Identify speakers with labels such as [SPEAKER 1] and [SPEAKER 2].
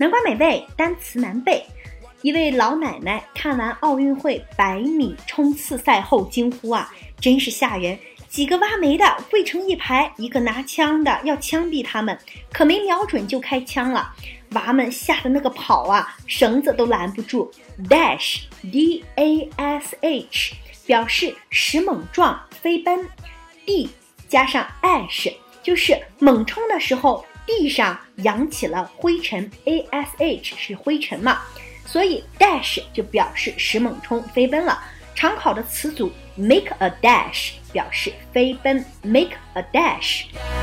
[SPEAKER 1] 人观美味，单词难背。一位老奶奶看完奥运会100米冲刺赛后惊呼啊，真是吓人！几个挖煤的围成一排，一个拿枪的要枪毙他们，可没瞄准就开枪了。娃们吓得那个跑啊，绳子都拦不住。Dash D-A-S-H 表示使猛撞飞奔 ，D 加上 ash 就是猛冲的时候地上扬起了灰尘 ，ash 是灰尘嘛，所以 dash 就表示使猛冲飞奔了。常考的词组 make a dash 表示飞奔 ，make a dash。